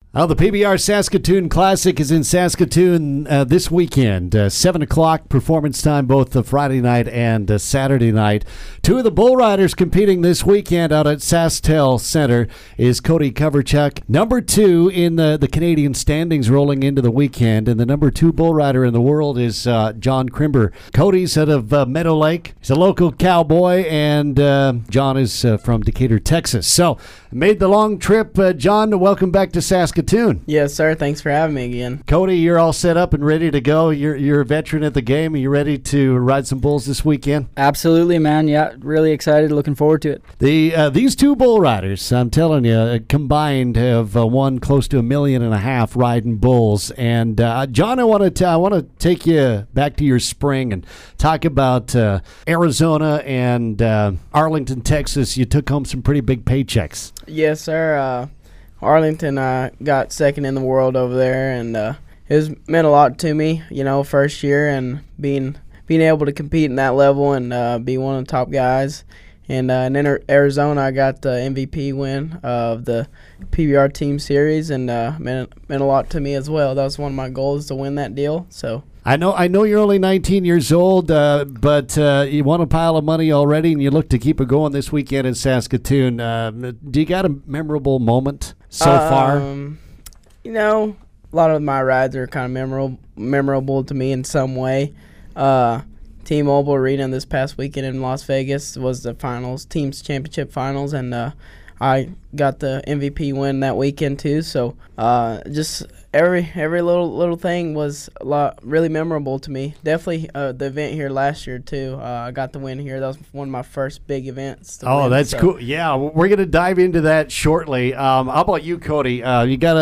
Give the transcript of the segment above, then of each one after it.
Oh, the PBR Saskatoon Classic is in Saskatoon this weekend. 7 o'clock performance time, both the Friday night and Saturday night. Two of the bull riders competing this weekend out at SaskTel Center is Cody Coverchuk, number 2 in the Canadian standings rolling into the weekend, and the number 2 bull rider in the world is John Crimber. Cody's out of Meadow Lake. He's a local cowboy, and John is from Decatur, Texas. So, made the long trip. John, welcome back to Saskatoon. Yes, sir. Thanks for having me again. Cody, you're all set up and ready to go. You're a veteran at the game. Are you ready to ride some bulls this weekend? Absolutely, man. Yeah, really excited. Looking forward to it. These two bull riders, I'm telling you, combined have won close to $1.5 million riding bulls. And John, I want to take you back to your spring and talk about Arizona and Arlington, Texas. You took home some pretty big paychecks. Yes, sir. Arlington got second in the world over there, and it meant a lot to me, first year, and being able to compete in that level and be one of the top guys. And in Arizona, I got the MVP win of the PBR Team Series, and meant a lot to me as well. That was one of my goals, to win that deal. So I know you're only 19 years old, but you won a pile of money already, and you look to keep it going this weekend in Saskatoon. Do you got a memorable moment so far? A lot of my rides are kind of memorable to me in some way. T-Mobile Arena this past weekend in Las Vegas was the finals, team's championship finals, and I got the MVP win that weekend too. So just every little thing was really memorable to me. Definitely the event here last year too. I got the win here. That was one of my first big events. That's cool. Yeah, we're gonna dive into that shortly. How about you, Cody? You got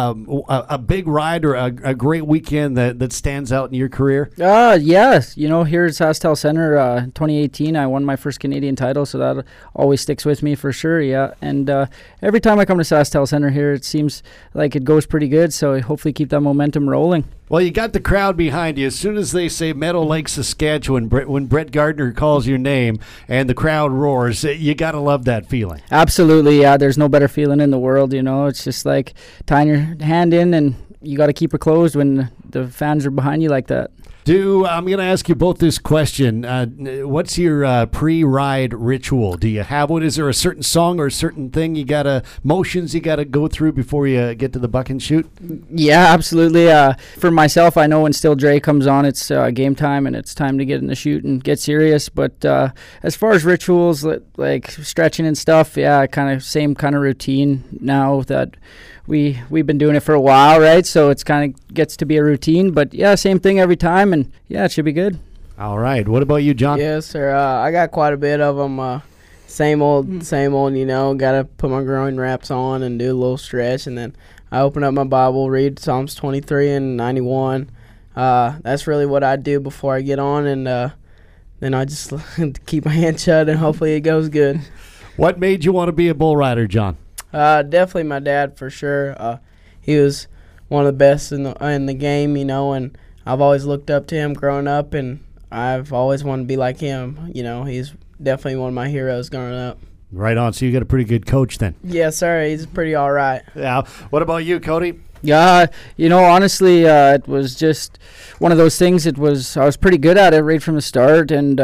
a big ride or a great weekend that stands out in your career? Yes. Here at SaskTel Center, 2018, I won my first Canadian title, so that always sticks with me for sure. Yeah, and every time I come to SaskTel Center here, it seems like it goes pretty good. So hopefully keep that momentum rolling. Well, you got the crowd behind you. As soon as they say Meadow Lake, Saskatchewan, when Brett Gardner calls your name and the crowd roars, you got to love that feeling. Absolutely, yeah. There's no better feeling in the world, It's just like tying your hand in, and you got to keep it closed when the fans are behind you like that. I'm going to ask you both this question. What's your pre-ride ritual? Do you have one? Is there a certain song or a certain thing motions you got to go through before you get to the buck and shoot? Yeah, absolutely. For myself, I know when Still Dre comes on, it's game time and it's time to get in the shoot and get serious. But as far as rituals, like stretching and stuff, yeah, same kind of routine now that we've been doing it for a while, right? So it's kind of gets to be a routine, but yeah, same thing every time, and yeah, it should be good. All right. What about you, John? Yes, sir. I got quite a bit of them. Same old, got to put my groin wraps on and do a little stretch, and then I open up my Bible, read Psalms 23 and 91. That's really what I do before I get on, and then I just keep my hand shut, and hopefully it goes good. What made you want to be a bull rider, John? Definitely my dad, for sure. He was one of the best in the game, and I've always looked up to him growing up, and I've always wanted to be like him. He's definitely one of my heroes growing up. Right on. So you got a pretty good coach then. Yes, sir. He's pretty all right. Yeah. What about you, Cody? Yeah, honestly, it was just one of those things. I was pretty good at it right from the start, and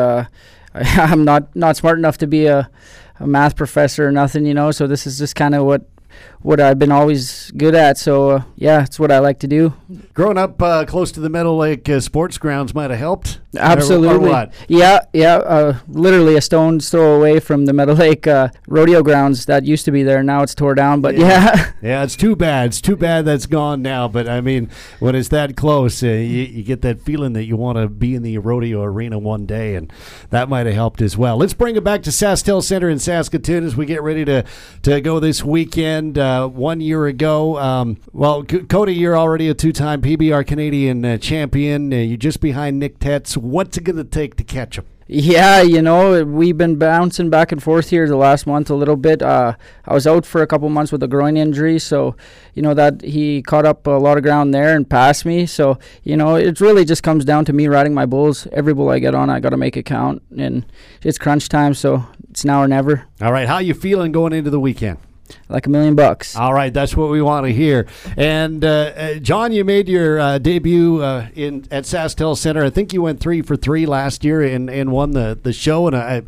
I'm not smart enough to be a math professor or nothing, so this is just kind of what I've been always good at. So, yeah, it's what I like to do. Growing up close to the Meadow Lake sports grounds might have helped. Absolutely. Or what? Yeah. Literally a stone's throw away from the Meadow Lake rodeo grounds that used to be there. Now it's tore down, but yeah. Yeah, it's too bad. It's too bad that's gone now. But, I mean, when it's that close, you get that feeling that you want to be in the rodeo arena one day, and that might have helped as well. Let's bring it back to SaskTel Center in Saskatoon as we get ready to go this weekend. 1 year ago, Cody, you're already a two-time PBR Canadian champion. You're just behind Nick Tetz. What's it going to take to catch him? Yeah, we've been bouncing back and forth here the last month a little bit. I was out for a couple months with a groin injury, so, that he caught up a lot of ground there and passed me. So, it really just comes down to me riding my bulls. Every bull I get on, I got to make it count, and it's crunch time, so it's now or never. All right, how you feeling going into the weekend? Like $1 million. All right, that's what we want to hear. And John, you made your debut at SaskTel Center. I think you went 3 for 3 last year and won the show in a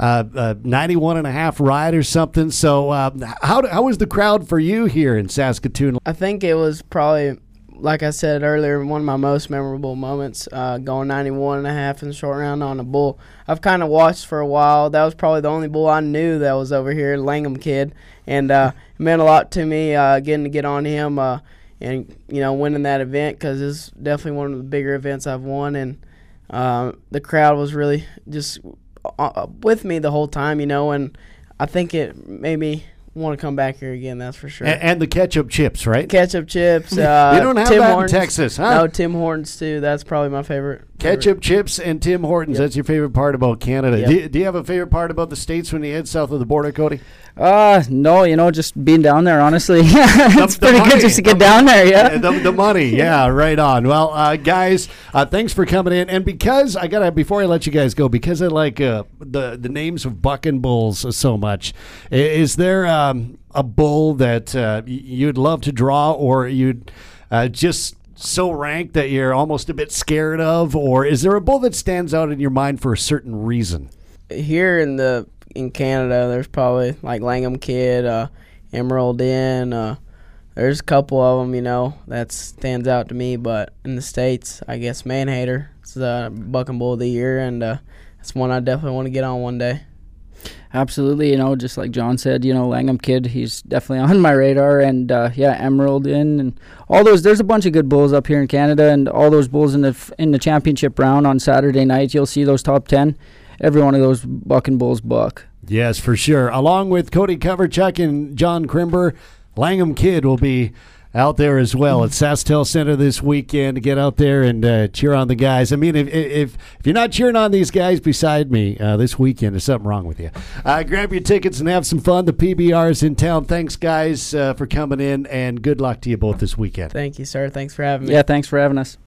91.5 ride or something. So how was the crowd for you here in Saskatoon? I think it was probably, like I said earlier, one of my most memorable moments, going 91.5 in the short round on a bull I've kind of watched for a while. That was probably the only bull I knew that was over here, Langham Kid, and it meant a lot to me getting to get on him and winning that event, because it's definitely one of the bigger events I've won, and the crowd was really just with me the whole time, and I think it made me want to come back here again, that's for sure. And the ketchup chips, right? Ketchup chips. You don't have Tim that Hortons. in Texas, huh? No, Tim Hortons too. That's probably my favorite. Ketchup chips and Tim Hortons. Yep. That's your favorite part about Canada. Yep. Do you have a favorite part about the States when you head south of the border, Cody? No, just being down there, honestly. It's pretty good just to get down there, yeah. The money, yeah, right on. Well, guys, thanks for coming in. And because before I let you guys go, because I like the names of buck and bulls so much, is there a bull that you'd love to draw, or you'd just so ranked that you're almost a bit scared of, or is there a bull that stands out in your mind for a certain reason? Here in Canada, there's probably like Langham Kid, Emerald Inn. There's a couple of them, that stands out to me. But in the States, I guess Manhater is the buck and bull of the year, and it's one I definitely want to get on one day. Absolutely, just like John said, Langham Kid, he's definitely on my radar, and Emerald Inn and all those. There's a bunch of good bulls up here in Canada, and all those bulls in the championship round on Saturday night. You'll see those top 10. Every one of those buck and bulls buck. Yes, for sure. Along with Cody Coverchuk and John Crimber, Langham Kid will be out there as well at SaskTel Center this weekend to get out there and cheer on the guys. I mean, if you're not cheering on these guys beside me this weekend, there's something wrong with you. Grab your tickets and have some fun. The PBR is in town. Thanks, guys, for coming in, and good luck to you both this weekend. Thank you, sir. Thanks for having me. Yeah, thanks for having us.